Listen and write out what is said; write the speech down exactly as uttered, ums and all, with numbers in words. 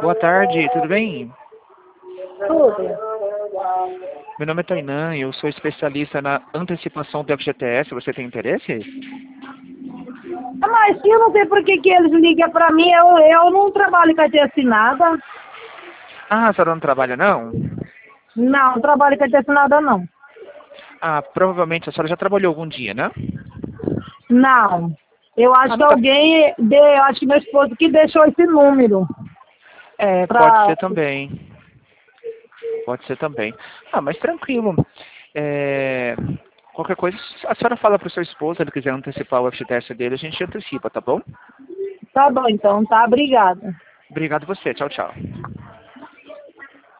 Boa tarde, tudo bem? Tudo. Meu nome é Tainan e eu sou especialista na antecipação do F G T S. Você tem interesse? Ah, Mas eu não sei por que, que eles ligam pra mim, eu, eu não trabalho com a T assinada. Ah, a senhora não trabalha não? Não, não trabalho com a T assinada não. Ah, provavelmente a senhora já trabalhou algum dia, né? Não. Eu acho Ah, que não tá... alguém, deu, eu acho que meu esposo que deixou esse número. É, pode Pra... ser também. Pode ser também. Ah, mas tranquilo. É... Qualquer coisa, a senhora fala pro seu esposo, se ele quiser antecipar o F G T S dele, a gente antecipa, tá bom? Tá bom, então, tá, obrigada. Obrigado você. Tchau, tchau.